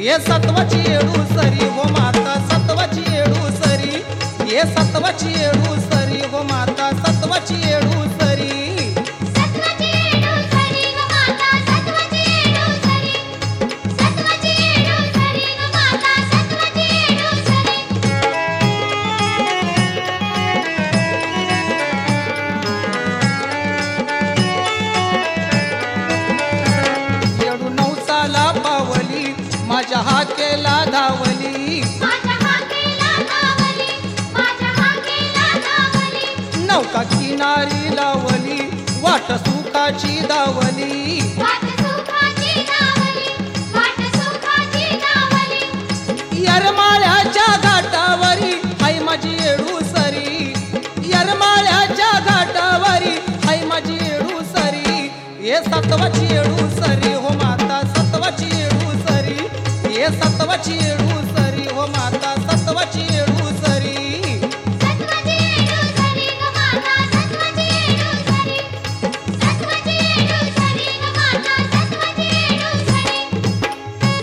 ये सत्वाची येडू सरी हो माता सत्वाची येडू सरी ये सत्वाची येडू सरी हो माता सत्वाची येडू सरी सत्वाची येडू सरी ग माता सत्वाची येडू सरी सत्वाची येडू सरी ग माता सत्वाची येडू सरी येडू नवसाला पावली माझ्या हाकेला धावली माझ्या हाकेला धावली माझ्या हाकेला धावली नौका किनारी लावली वाट सुखाची दावली वाट सुखाची धावली वाट सुखाची धावली येरमाळ्याच्या घाटावरी हाय माझी येडू सरी येरमाळ्याच्या घाटावरी हाय माझी येडू सरी ये सत्वाची येडू सरी हो माता सत्वाची येडू सरी ये सत्वाची येडू सरी हो माता सत्वाची येडू सरी सत्वाची येडू सरी ग माता सत्वाची येडू सरी सत्वाची येडू सरी ग माता सत्वाची येडू सरी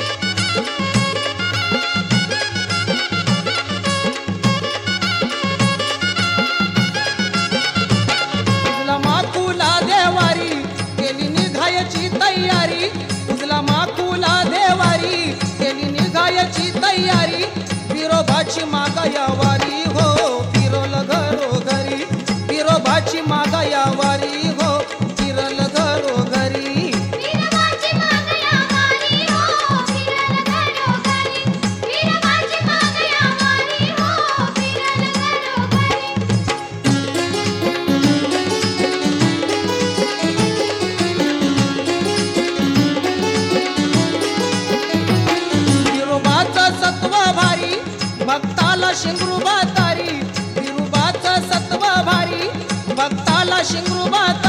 तुझला माकुला देवारी केली निघायची तयारी तुझला माकुला देवारी केली निघायची तयारी विरोबाची मागायावारी हो फिरल घरोघरी विरोबाची मागायावारी हो फिरल घरोघरी वीरवाची मागया वारी हो फिरल घरोघरी वीरवाची मागया वारी हो फिरल घरोघरी विरोबाचं सत्व भारी भक्ताला शिंगरुबा तारी विरोबाचं सत्व भारी भक्ताला शिंगरुबा